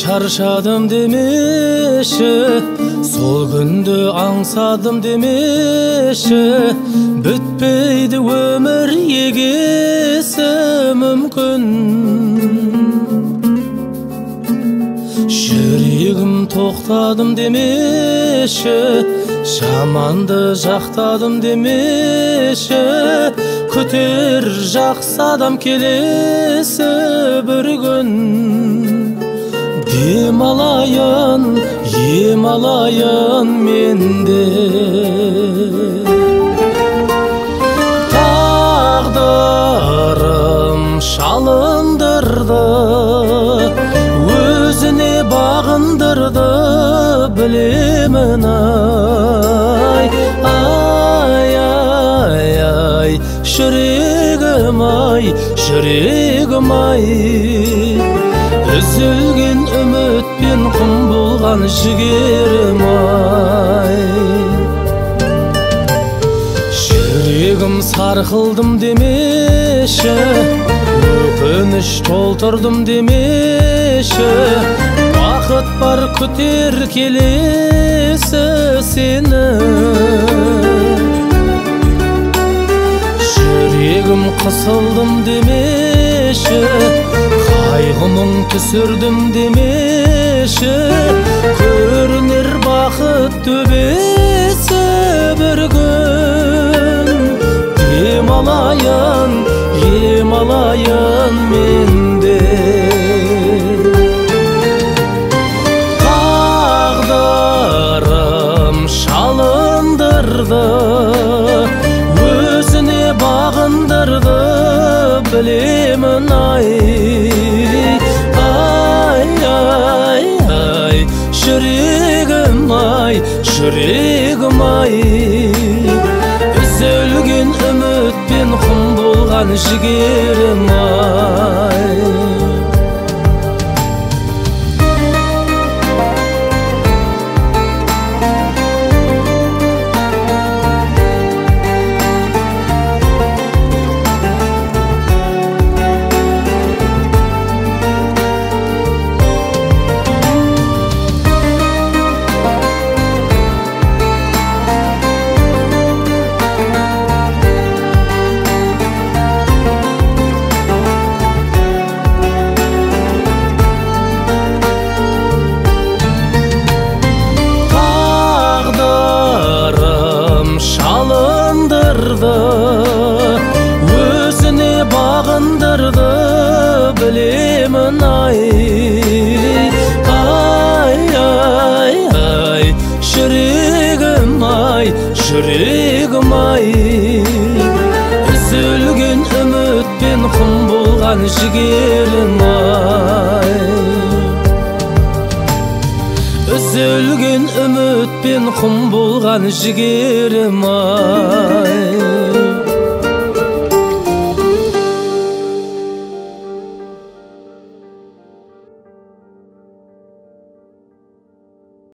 шаршадым демеші, сол күнді аңсадым демеші, бүтпейді өмір егесі мүмкін. Жүрегім тоқтадым демеші, жаманды жақтадым демеші, күтер жақсы адам келесі бір күн. Дем алайын, ем алайын менде. Тағдырым шалындырды, өзіне бағындырды, білемін ай. Ай, ай, ай, жүрегім ай, жүрегім ай. Үзілген үмітпен құм болған жігерім ай. Жүрегім сарқылдым демеші, өкініш толтырдым демеші, бақыт бар күтер келесі сені. Жүрегім қысылдым демеші, қайғының түсірдім демеші, көрінер бақыт төбесі бір күн. Дем алайын, ем алайын менде. Тағдырым шалындырды, өзіне бағындырды, білемін ай. Ай, ай, ай, жүрегім ай, жүрегім ай. Үзілген үмітпен құм болған жігерім ай. Өзіне бағындырды, білемін ай. Ай, ай, ай, жүрегім ай, жүрегім ай. Үзілген үмітпен құм болған жігерім ай. Үзілген үмітпен құм болған жігерім ай.